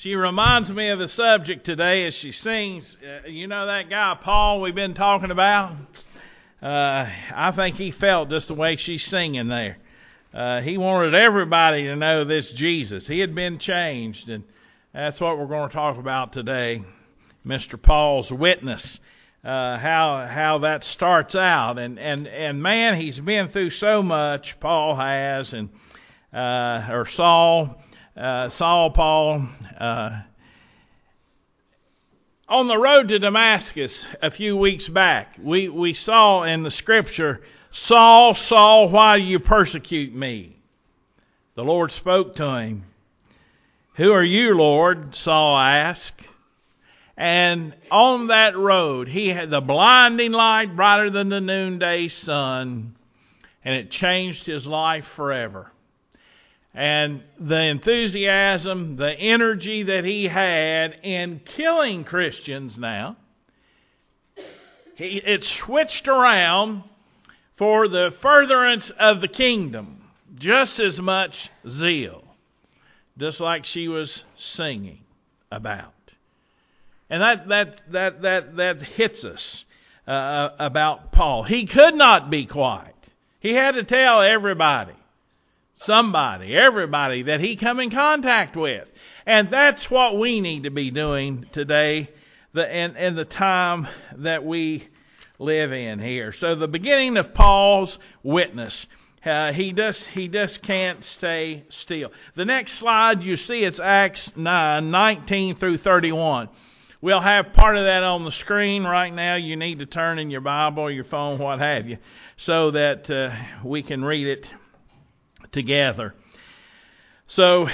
She reminds me of the subject today as she sings. You know that guy Paul we've been talking about? I think he felt just the way she's singing there. He wanted everybody to know this Jesus. He had been changed, and that's what we're going to talk about today. Mr. Paul's witness, how that starts out, and man, he's been through so much. Paul has, and or Paul. On the road to Damascus a few weeks back, we saw in the scripture, Saul, Saul, why do you persecute me? The Lord spoke to him. Who are you, Lord? Saul asked. And on that road, he had the blinding light brighter than the noonday sun, and it changed his life forever. And the enthusiasm, the energy that he had in killing Christians now, it switched around for the furtherance of the kingdom. Just as much zeal, just like she was singing about. And that hits us about Paul. He could not be quiet. He had to tell everybody. Everybody that he come in contact with. And that's what we need to be doing today in the time that we live in here. So the beginning of Paul's witness, he just can't stay still. The next slide you see, it's Acts 9:19 through 31. We'll have part of that on the screen right now. You need to turn in your Bible, your phone, what have you, so that we can read it together. So,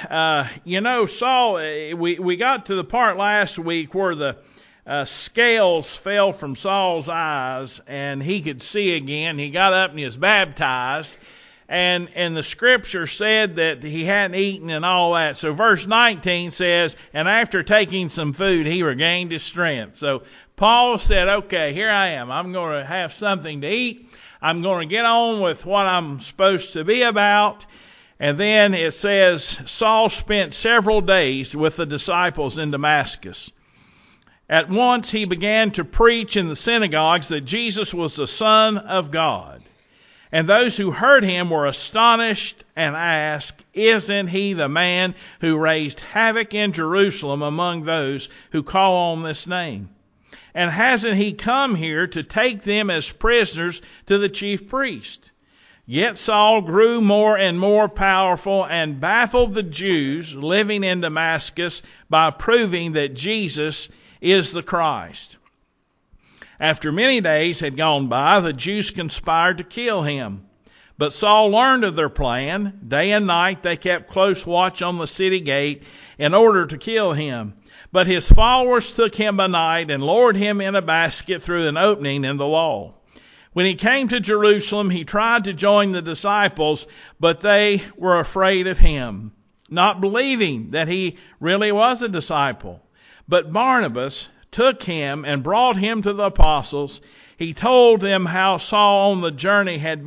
Saul, we got to the part last week where the scales fell from Saul's eyes and he could see again. He got up and he was baptized. And the scripture said that he hadn't eaten and all that. So verse 19 says, and after taking some food, he regained his strength. So Paul said, okay, here I am. I'm going to have something to eat. I'm going to get on with what I'm supposed to be about. And then it says, Saul spent several days with the disciples in Damascus. At once he began to preach in the synagogues that Jesus was the Son of God. And those who heard him were astonished and asked, isn't he the man who raised havoc in Jerusalem among those who call on this name? And hasn't he come here to take them as prisoners to the chief priest? Yet Saul grew more and more powerful and baffled the Jews living in Damascus by proving that Jesus is the Christ. After many days had gone by, the Jews conspired to kill him. But Saul learned of their plan. Day and night they kept close watch on the city gate in order to kill him. But his followers took him by night and lowered him in a basket through an opening in the wall. When he came to Jerusalem, he tried to join the disciples, but they were afraid of him, not believing that he really was a disciple. But Barnabas took him and brought him to the apostles. He told them how Saul on the journey had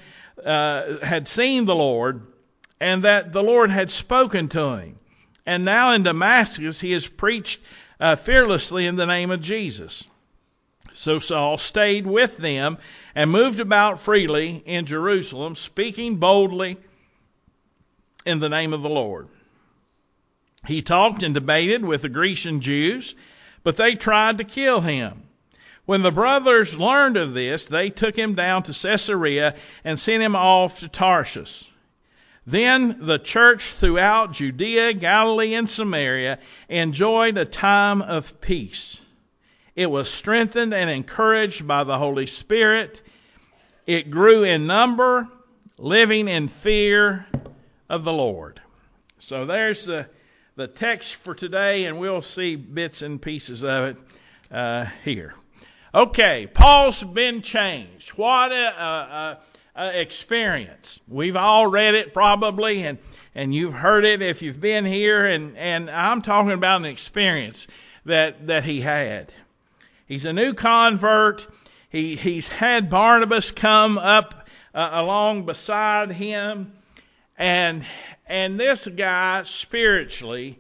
seen the Lord, and that the Lord had spoken to him. And now in Damascus he has preached fearlessly in the name of Jesus. So Saul stayed with them and moved about freely in Jerusalem, speaking boldly in the name of the Lord. He talked and debated with the Grecian Jews, but they tried to kill him. When the brothers learned of this, they took him down to Caesarea and sent him off to Tarshish. Then the church throughout Judea, Galilee, and Samaria enjoyed a time of peace. It was strengthened and encouraged by the Holy Spirit. It grew in number, living in fear of the Lord. So there's the text for today, and we'll see bits and pieces of it here. Okay, Paul's been changed. What a experience. We've all read it probably, and you've heard it if you've been here, and I'm talking about an experience that he had. He's a new convert. He's had Barnabas come up along beside him, and this guy spiritually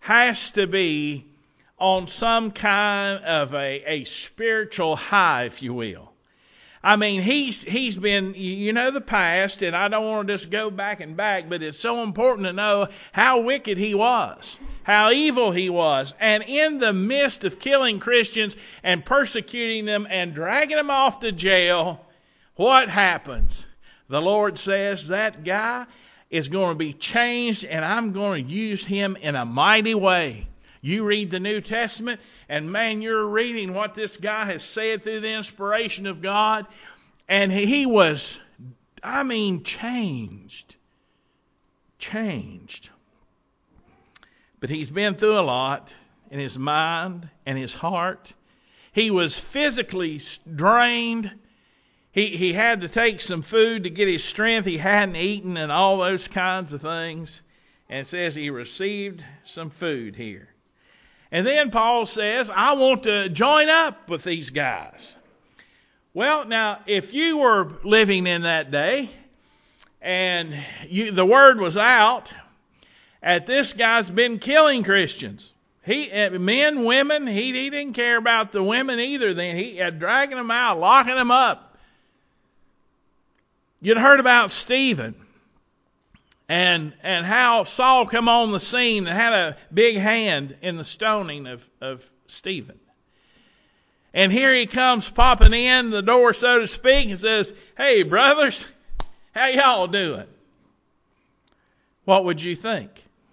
has to be on some kind of a spiritual high, if you will. I mean, he's been, you know, the past, and I don't want to just go back and back, but it's so important to know how wicked he was, how evil he was. And in the midst of killing Christians and persecuting them and dragging them off to jail, what happens? The Lord says, that guy is going to be changed, and I'm going to use him in a mighty way. You read the New Testament, and man, you're reading what this guy has said through the inspiration of God, and he was, changed. Changed. But he's been through a lot in his mind and his heart. He was physically drained. He had to take some food to get his strength. He hadn't eaten and all those kinds of things. And it says he received some food here. And then Paul says, I want to join up with these guys. Well, now, if you were living in that day and the word was out that this guy's been killing Christians, men, women, he didn't care about the women either. Then he had dragging them out, locking them up. You'd heard about Stephen. And how Saul come on the scene and had a big hand in the stoning of Stephen. And here he comes popping in the door, so to speak, and says, hey, brothers, how y'all doing? What would you think?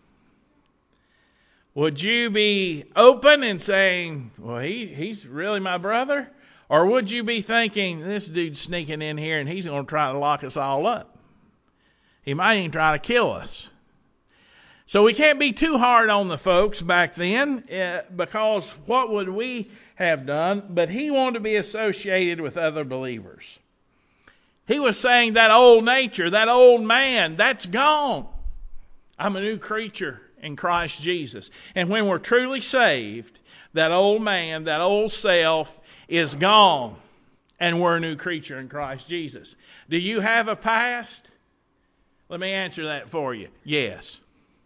Would you be open and saying, well, he's really my brother? Or would you be thinking, this dude's sneaking in here and he's going to try to lock us all up? He might even try to kill us. So we can't be too hard on the folks back then, because what would we have done? But he wanted to be associated with other believers. He was saying that old nature, that old man, that's gone. I'm a new creature in Christ Jesus. And when we're truly saved, that old man, that old self is gone. And we're a new creature in Christ Jesus. Do you have a past? Let me answer that for you. Yes.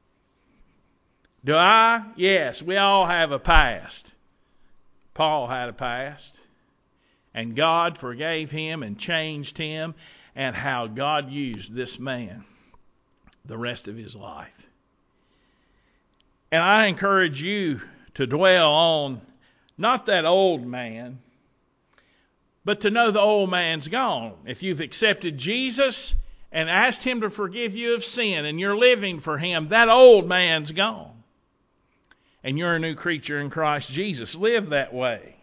Do I? Yes. We all have a past. Paul had a past. And God forgave him and changed him. And how God used this man the rest of his life. And I encourage you to dwell on not that old man, but to know the old man's gone. If you've accepted Jesus and asked him to forgive you of sin, and you're living for him, that old man's gone. And you're a new creature in Christ Jesus. Live that way.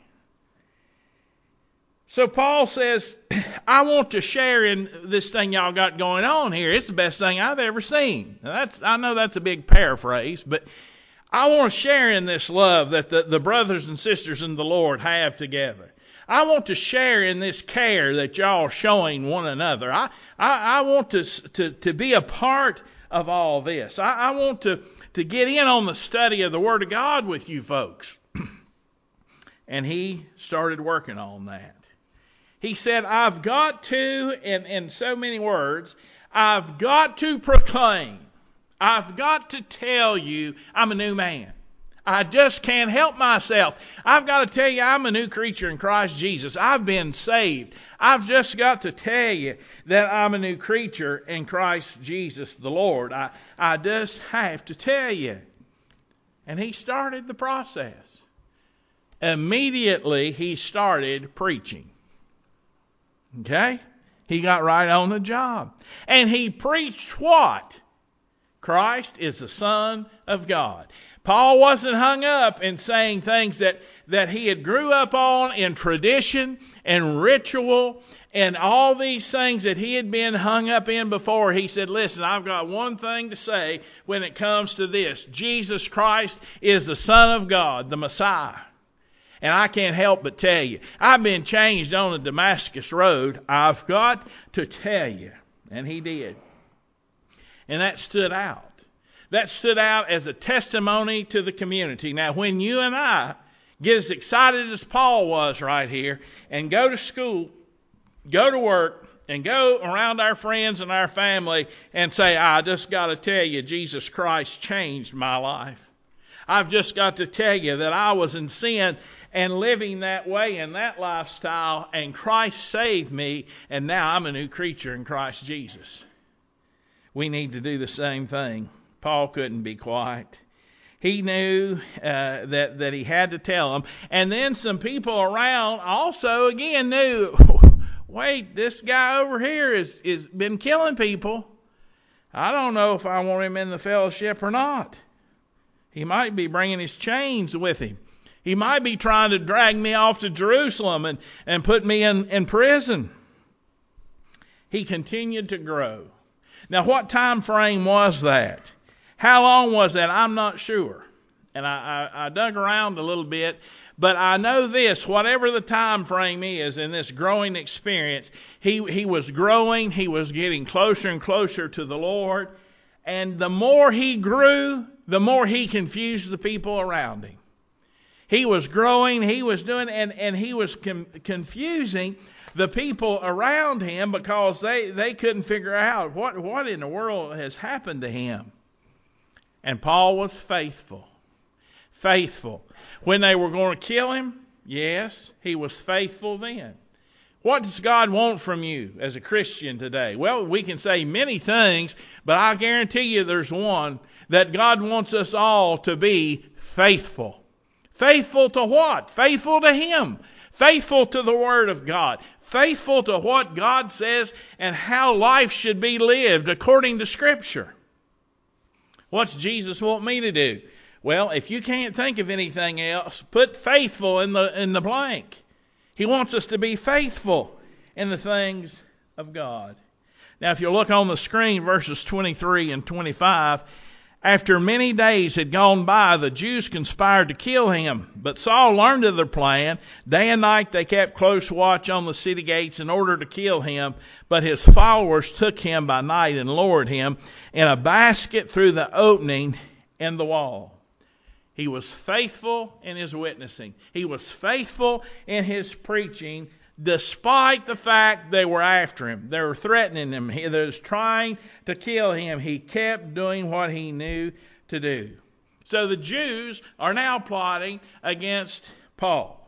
So Paul says, I want to share in this thing y'all got going on here. It's the best thing I've ever seen. Now I know that's a big paraphrase, but I want to share in this love that the brothers and sisters in the Lord have together. I want to share in this care that y'all are showing one another. I want to be a part of all this. I want to get in on the study of the Word of God with you folks. And he started working on that. He said, I've got to, in so many words, I've got to proclaim. I've got to tell you I'm a new man. I just can't help myself. I've got to tell you I'm a new creature in Christ Jesus. I've been saved. I've just got to tell you that I'm a new creature in Christ Jesus the Lord. I just have to tell you. And he started the process. Immediately he started preaching. Okay? He got right on the job. And he preached what? Christ is the Son of God. Paul wasn't hung up in saying things that he had grew up on in tradition and ritual and all these things that he had been hung up in before. He said, listen, I've got one thing to say when it comes to this. Jesus Christ is the Son of God, the Messiah. And I can't help but tell you, I've been changed on the Damascus Road. I've got to tell you. And he did. And that stood out. That stood out as a testimony to the community. Now, when you and I get as excited as Paul was right here and go to school, go to work, and go around our friends and our family and say, I just got to tell you, Jesus Christ changed my life. I've just got to tell you that I was in sin and living that way in that lifestyle, and Christ saved me, and now I'm a new creature in Christ Jesus. We need to do the same thing. Paul couldn't be quiet. He knew that he had to tell them. And then some people around also again knew, wait, this guy over here is been killing people. I don't know if I want him in the fellowship or not. He might be bringing his chains with him. He might be trying to drag me off to Jerusalem and put me in prison. He continued to grow. Now, what time frame was that? How long was that? I'm not sure. And I dug around a little bit, but I know this, whatever the time frame is in this growing experience, he was growing, he was getting closer and closer to the Lord, and the more he grew, the more he confused the people around him. He was growing, he was doing, and he was confusing the people around him because they couldn't figure out what in the world has happened to him. And Paul was faithful. Faithful. When they were going to kill him, yes, he was faithful then. What does God want from you as a Christian today? Well, we can say many things, but I guarantee you there's one, that God wants us all to be faithful. Faithful to what? Faithful to Him. Faithful to the Word of God. Faithful to what God says and how life should be lived according to Scripture. What's Jesus want me to do? Well, if you can't think of anything else, put faithful in the blank. He wants us to be faithful in the things of God. Now, if you look on the screen, verses 23 and 25, after many days had gone by, the Jews conspired to kill him. But Saul learned of their plan. Day and night they kept close watch on the city gates in order to kill him. But his followers took him by night and lowered him in a basket through the opening in the wall. He was faithful in his witnessing. He was faithful in his preaching, despite the fact they were after him. They were threatening him. They was trying to kill him. He kept doing what he knew to do. So the Jews are now plotting against Paul.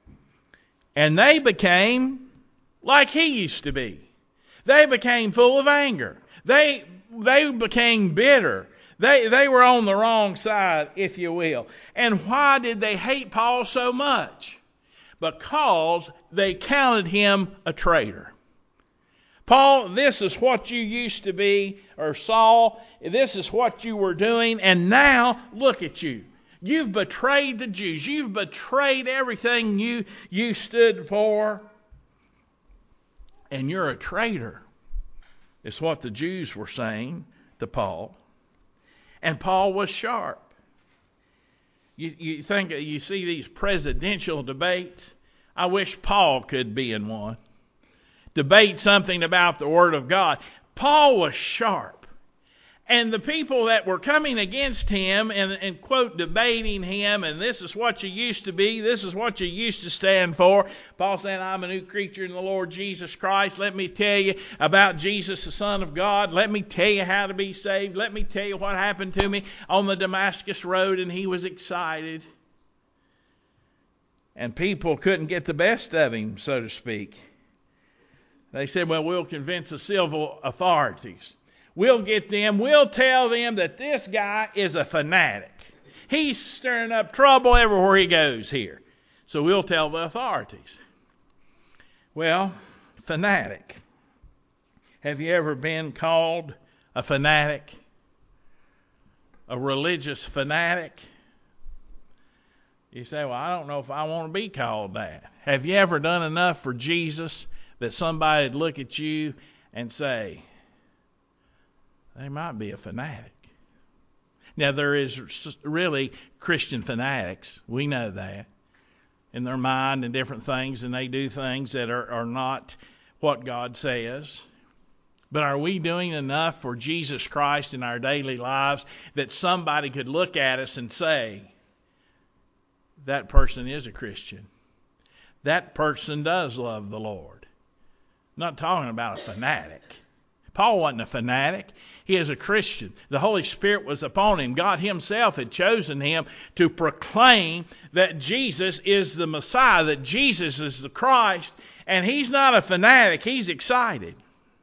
And they became like he used to be. They became full of anger. They became bitter. They were on the wrong side, if you will. And why did they hate Paul so much? Because they counted him a traitor. Paul, this is what you used to be, or Saul, this is what you were doing, and now look at you. You've betrayed the Jews. You've betrayed everything you stood for, and you're a traitor. It's what the Jews were saying to Paul. And Paul was sharp. You think you see these presidential debates? I wish Paul could be in one. Debate something about the Word of God. Paul was sharp. And the people that were coming against him and quote, debating him, and this is what you used to be, this is what you used to stand for. Paul saying, I'm a new creature in the Lord Jesus Christ. Let me tell you about Jesus, the Son of God. Let me tell you how to be saved. Let me tell you what happened to me on the Damascus Road. And he was excited. And people couldn't get the best of him, so to speak. They said, well, we'll convince the civil authorities. We'll get them. We'll tell them that this guy is a fanatic. He's stirring up trouble everywhere he goes here. So we'll tell the authorities. Well, fanatic. Have you ever been called a fanatic? A religious fanatic? You say, well, I don't know if I want to be called that. Have you ever done enough for Jesus that somebody would look at you and say, they might be a fanatic? Now, there is really Christian fanatics. We know that. In their mind and different things, and they do things that are not what God says. But are we doing enough for Jesus Christ in our daily lives that somebody could look at us and say, that person is a Christian. That person does love the Lord. I'm not talking about a fanatic. Paul wasn't a fanatic. He is a Christian. The Holy Spirit was upon him. God himself had chosen him to proclaim that Jesus is the Messiah, that Jesus is the Christ. And he's not a fanatic. He's excited.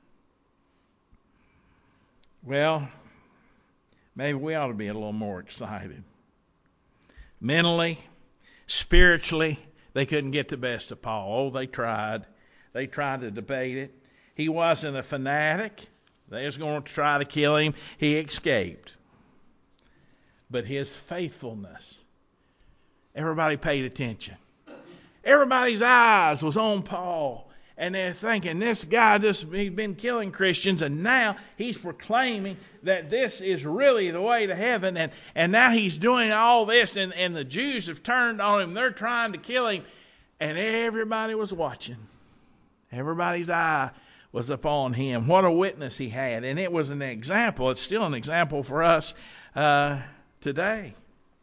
Well, maybe we ought to be a little more excited. Mentally, spiritually, they couldn't get the best of Paul. Oh, they tried. They tried to debate it. He wasn't a fanatic. They was going to try to kill him. He escaped. But his faithfulness, everybody paid attention. Everybody's eyes was on Paul. And they're thinking, this guy he's been killing Christians, and now he's proclaiming that this is really the way to heaven. And now he's doing all this, and the Jews have turned on him. They're trying to kill him. And everybody was watching. Everybody's eye was upon him. What a witness he had. And it was an example. It's still an example for us today.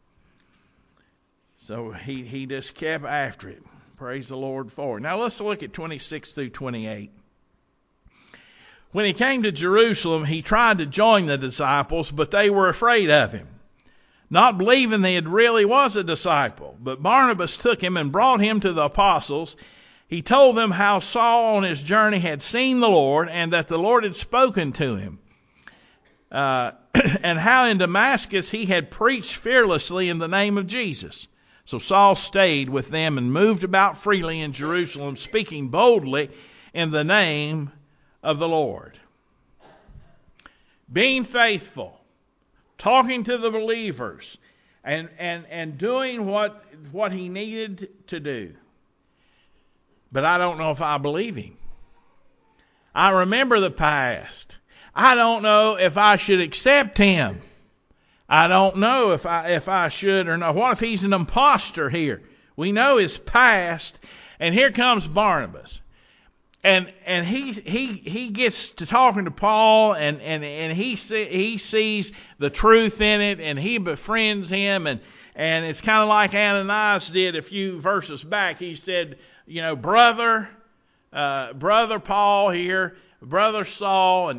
So he just kept after it. Praise the Lord for it. Now let's look at 26 through 28. When he came to Jerusalem, he tried to join the disciples, but they were afraid of him, not believing that he really was a disciple. But Barnabas took him and brought him to the apostles. He told them how Saul on his journey had seen the Lord, and that the Lord had spoken to him, and how in Damascus he had preached fearlessly in the name of Jesus. So Saul stayed with them and moved about freely in Jerusalem, speaking boldly in the name of the Lord. Being faithful, talking to the believers, and doing what he needed to do. But I don't know if I believe him. I remember the past. I don't know if I should accept him. I don't know if I should or not. What if he's an imposter here? We know his past, and here comes Barnabas, and he gets to talking to Paul, and he sees the truth in it, and he befriends him, and it's kind of like Ananias did a few verses back. He said, brother Paul here, brother Saul,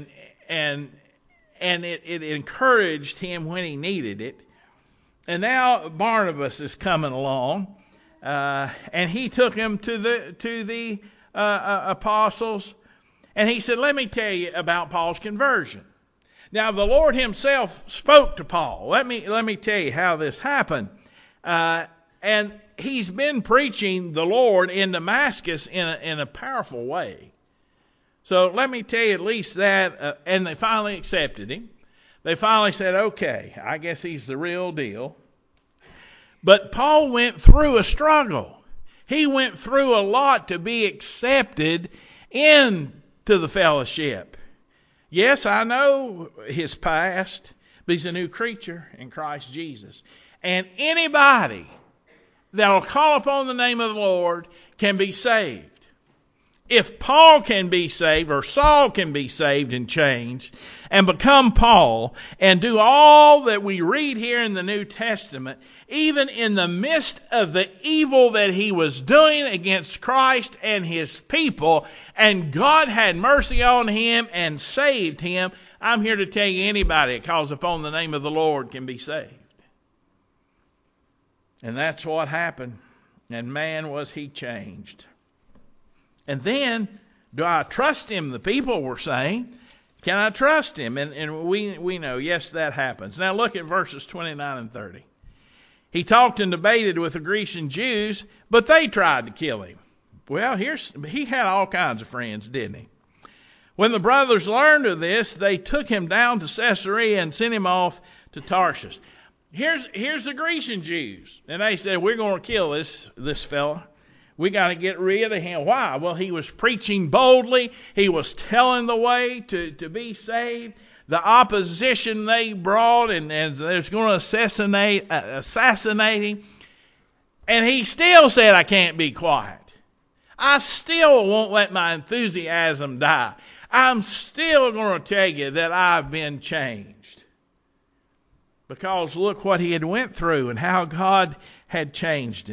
and it encouraged him when he needed it. And now Barnabas is coming along, and he took him to the apostles, and he said, "Let me tell you about Paul's conversion." Now the Lord Himself spoke to Paul. Let me tell you how this happened. And he's been preaching the Lord in Damascus in a powerful way. So let me tell you at least that, and they finally accepted him. They finally said, okay, I guess he's the real deal. But Paul went through a struggle. He went through a lot to be accepted into the fellowship. Yes, I know his past, but he's a new creature in Christ Jesus. And anybody that will call upon the name of the Lord can be saved. If Paul can be saved, or Saul can be saved and changed, and become Paul, and do all that we read here in the New Testament, even in the midst of the evil that he was doing against Christ and his people, and God had mercy on him and saved him, I'm here to tell you, anybody that calls upon the name of the Lord can be saved. And that's what happened. And man, was he changed. And then, do I trust him? The people were saying, can I trust him? And we know, yes, that happens. Now look at verses 29 and 30. He talked and debated with the Grecian Jews, but they tried to kill him. Well, he had all kinds of friends, didn't he? When the brothers learned of this, they took him down to Caesarea and sent him off to Tarshish. Here's the Grecian Jews. And they said, we're going to kill this fella. We got to get rid of him. Why? Well, he was preaching boldly. He was telling the way to be saved. The opposition they brought, and they're going to assassinate him. And he still said, I can't be quiet. I still won't let my enthusiasm die. I'm still going to tell you that I've been changed. Because look what he had went through and how God had changed him.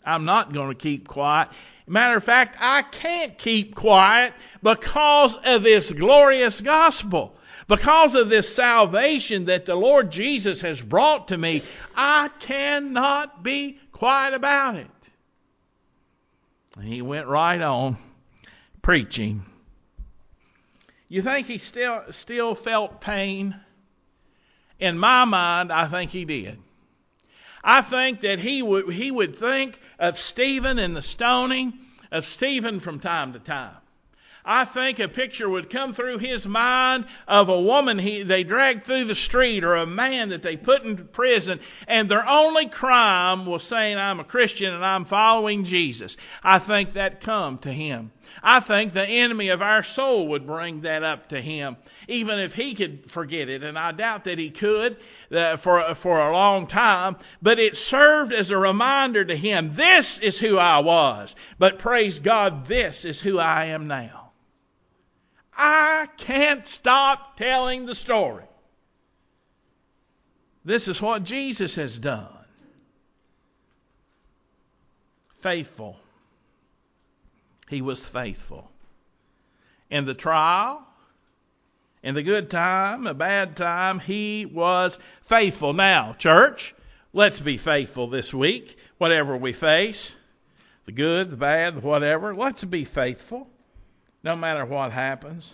I'm not going to keep quiet. Matter of fact, I can't keep quiet because of this glorious gospel. Because of this salvation that the Lord Jesus has brought to me, I cannot be quiet about it. And he went right on preaching. You think he still felt pain? In my mind, I think he did. I think that he would think of Stephen and the stoning of Stephen from time to time. I think a picture would come through his mind of a woman they dragged through the street, or a man that they put in prison, and their only crime was saying, I'm a Christian and I'm following Jesus. I think that come to him. I think the enemy of our soul would bring that up to him, even if he could forget it, and I doubt that he could for a long time, but it served as a reminder to him, this is who I was, but praise God, this is who I am now. I can't stop telling the story. This is what Jesus has done. Faithful. He was faithful. In the trial, in the good time, a bad time, he was faithful. Now, church, let's be faithful this week, whatever we face, the good, the bad, the whatever. Let's be faithful. No matter what happens.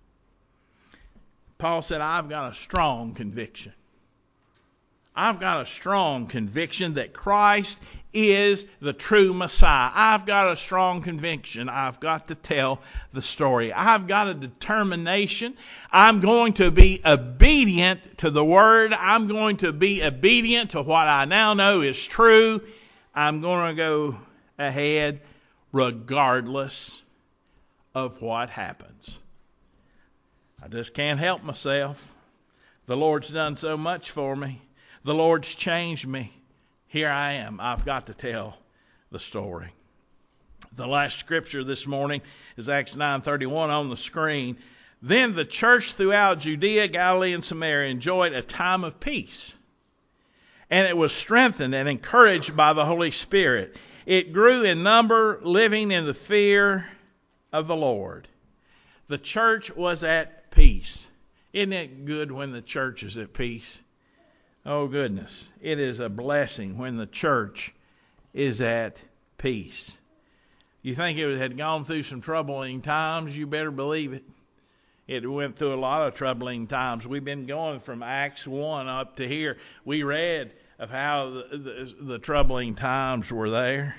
Paul said, I've got a strong conviction. I've got a strong conviction that Christ is the true Messiah. I've got a strong conviction. I've got to tell the story. I've got a determination. I'm going to be obedient to the Word. I'm going to be obedient to what I now know is true. I'm going to go ahead regardless of what happens. I just can't help myself. The Lord's done so much for me. The Lord's changed me. Here I am. I've got to tell the story. The last scripture this morning is Acts 9:31 on the screen. Then the church throughout Judea, Galilee, and Samaria enjoyed a time of peace. And it was strengthened and encouraged by the Holy Spirit. It grew in number, living in the fear of the Lord. The church was at peace. Isn't it good when the church is at peace? Oh goodness, it is a blessing when the church is at peace. You think it had gone through some troubling times? You better believe it. It went through a lot of troubling times. We've been going from Acts 1 up to here. We read of how the troubling times were there.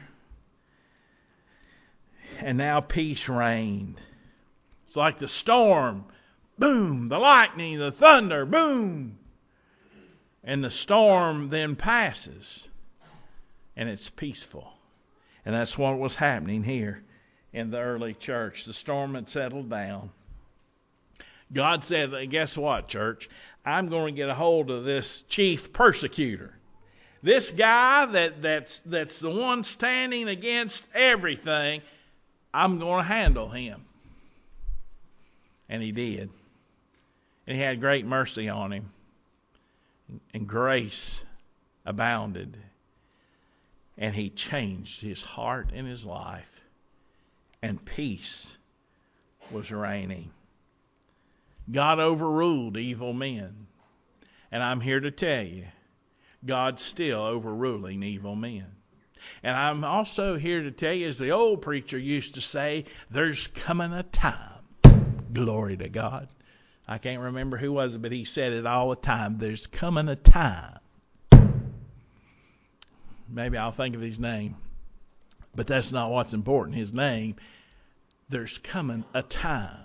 And now peace reigned. It's like the storm, boom, the lightning, the thunder, boom. And the storm then passes, and it's peaceful. And that's what was happening here in the early church. The storm had settled down. God said, guess what, church? I'm going to get a hold of this chief persecutor. This guy that's the one standing against everything. I'm going to handle him. And he did. And he had great mercy on him. And grace abounded. And he changed his heart and his life. And peace was reigning. God overruled evil men. And I'm here to tell you, God's still overruling evil men. And I'm also here to tell you, as the old preacher used to say, there's coming a time. Glory to God. I can't remember who was it, but he said it all the time. There's coming a time. Maybe I'll think of his name. But that's not what's important. His name. There's coming a time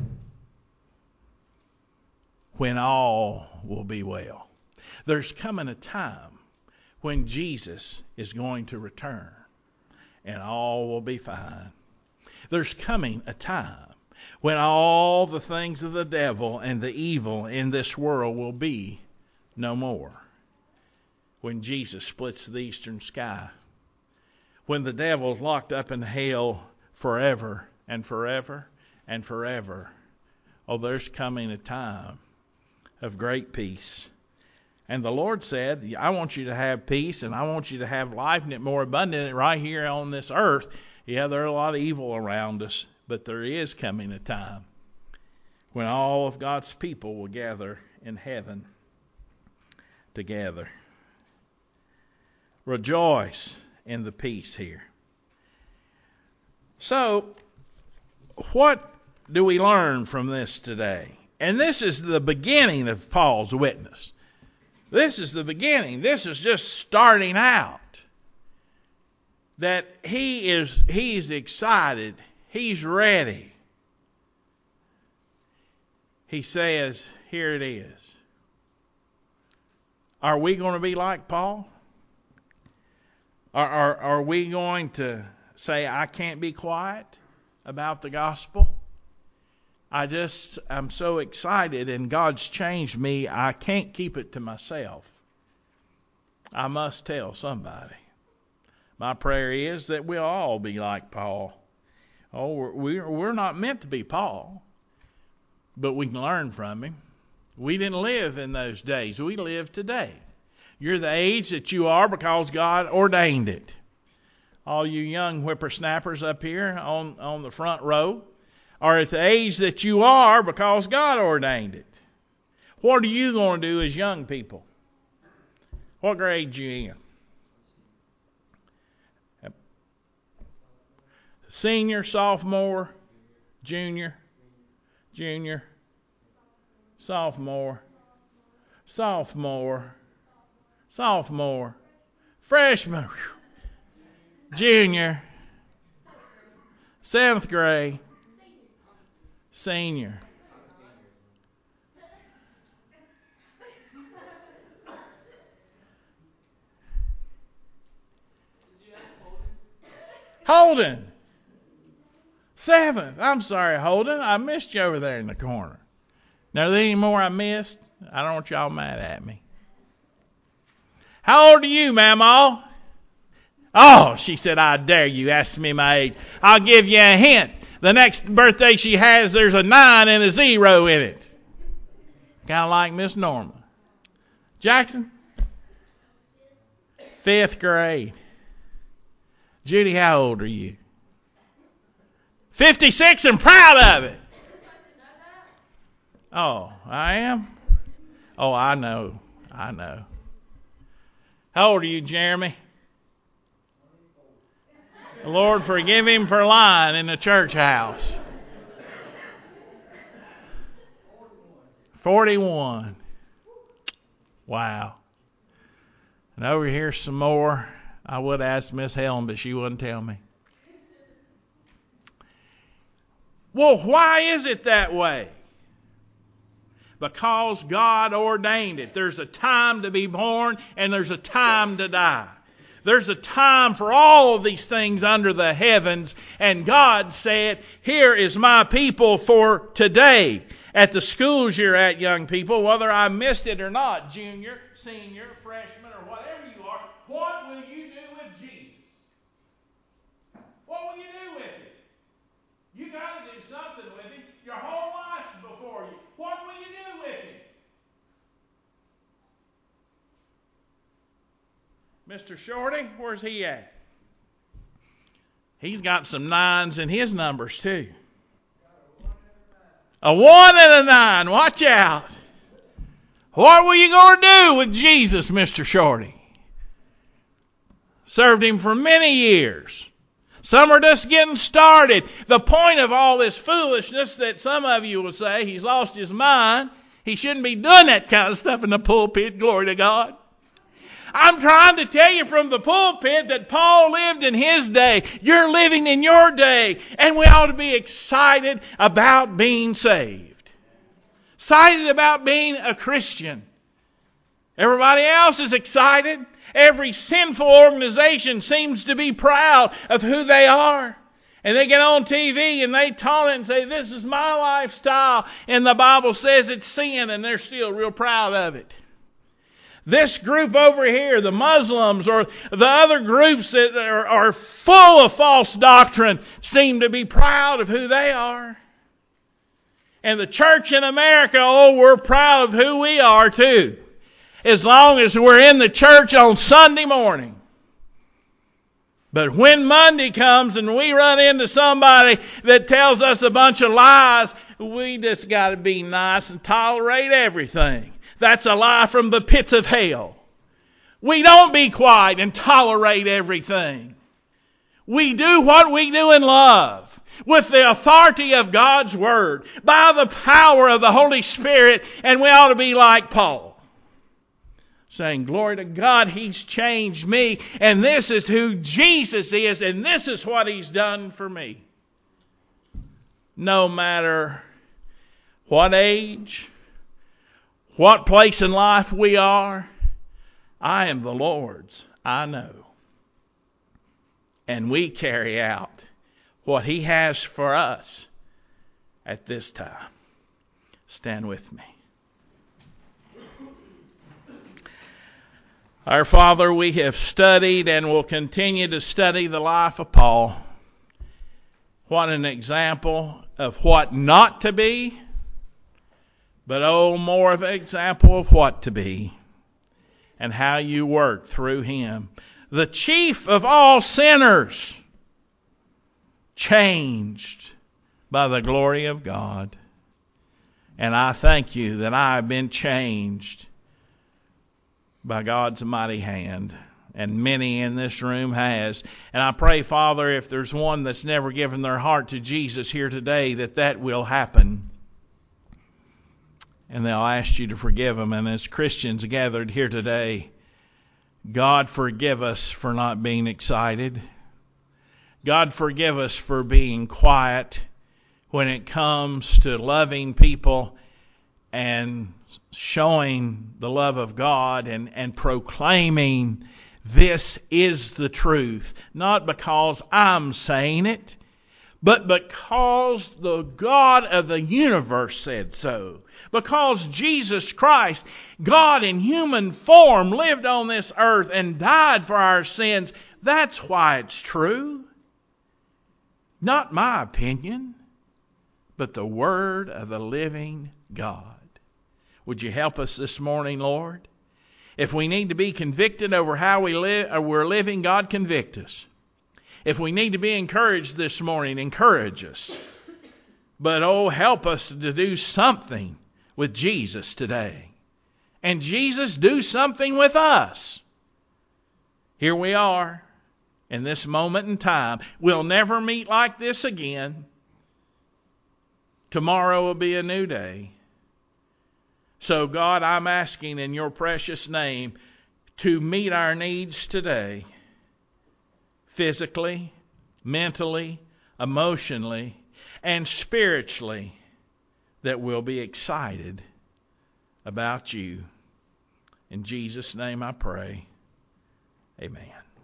when all will be well. There's coming a time when Jesus is going to return and all will be fine. There's coming a time when all the things of the devil and the evil in this world will be no more. When Jesus splits the eastern sky. When the devil's locked up in hell forever and forever and forever. Oh, there's coming a time of great peace. And the Lord said, I want you to have peace, and I want you to have life and it more abundant right here on this earth. Yeah, there are a lot of evil around us, but there is coming a time when all of God's people will gather in heaven together. Rejoice in the peace here. So, what do we learn from this today? And this is the beginning of Paul's witness. This is the beginning. This is just starting out. That he's excited. He's ready. He says, here it is. Are we going to be like Paul? Are we going to say, I can't be quiet about the gospel? I'm so excited and God's changed me, I can't keep it to myself. I must tell somebody. My prayer is that we'll all be like Paul. Oh, we're not meant to be Paul, but we can learn from him. We didn't live in those days. We live today. You're the age that you are because God ordained it. All you young whippersnappers up here on the front row are at the age that you are because God ordained it. What are you going to do as young people? What grade you in? Senior, sophomore, junior, sophomore, freshman, junior, 7th grade, senior. Holden. 7th. I'm sorry, Holden. I missed you over there in the corner. Now, are there any more I missed? I don't want y'all mad at me. How old are you, Mamaw? Oh, she said, I dare you ask me my age. I'll give you a hint. The next birthday she has, there's a 9 and a 0 in it. Kind of like Miss Norma. Jackson? 5th grade. Judy, how old are you? 56 and proud of it. Oh, I am? Oh, I know. How old are you, Jeremy? The Lord forgive him for lying in the church house. 41. Wow. And over here some more. I would ask Miss Helen, but she wouldn't tell me. Well, why is it that way? Because God ordained it. There's a time to be born and there's a time to die. There's a time for all of these things under the heavens. And God said, here is my people for today. At the schools you're at, young people, whether I missed it or not, junior, senior, freshman, or whatever you are, what will you do with Jesus? What will you do with him? You got to do something with him. Your whole life's before you. What will you do with him? Mr. Shorty, where's he at? He's got some 9s in his numbers too. A 1 and a 9. Watch out. What were you going to do with Jesus, Mr. Shorty? Served him for many years. Some are just getting started. The point of all this foolishness that some of you will say, he's lost his mind. He shouldn't be doing that kind of stuff in the pulpit. Glory to God. I'm trying to tell you from the pulpit that Paul lived in his day. You're living in your day. And we ought to be excited about being saved. Excited about being a Christian. Everybody else is excited. Every sinful organization seems to be proud of who they are. And they get on TV and they taunt it and say, this is my lifestyle. And the Bible says it's sin, and they're still real proud of it. This group over here, the Muslims or the other groups that are full of false doctrine, seem to be proud of who they are. And the church in America, we're proud of who we are too. as long as we're in the church on Sunday morning. But when Monday comes and we run into somebody that tells us a bunch of lies, we just got to be nice and tolerate everything. That's a lie from the pits of hell. We don't be quiet and tolerate everything. We do what we do in love, with the authority of God's Word, by the power of the Holy Spirit, and we ought to be like Paul, saying, glory to God, He's changed me, and this is who Jesus is, and this is what He's done for me. No matter what age, what place in life we are, I am the Lord's, I know. And we carry out what He has for us at this time. Stand with me. Our Father, we have studied and will continue to study the life of Paul. What an example of what not to be, but more of an example of what to be, and how you work through him. The chief of all sinners, changed by the glory of God. And I thank you that I have been changed by God's mighty hand, and many in this room has. And I pray, Father, if there's one that's never given their heart to Jesus here today, that will happen. And they'll ask you to forgive them. And as Christians gathered here today, God forgive us for not being excited. God forgive us for being quiet when it comes to loving people and showing the love of God and proclaiming this is the truth. Not because I'm saying it, but because the God of the universe said so. Because Jesus Christ, God in human form, lived on this earth and died for our sins. That's why it's true. Not my opinion, but the Word of the living God. Would you help us this morning, Lord? If we need to be convicted over how we're living, God, convict us. If we need to be encouraged this morning, encourage us. But help us to do something with Jesus today. And Jesus, do something with us. Here we are in this moment in time. We'll never meet like this again. Tomorrow will be a new day. So, God, I'm asking in your precious name to meet our needs today, physically, mentally, emotionally, and spiritually, that we'll be excited about you. In Jesus' name I pray. Amen.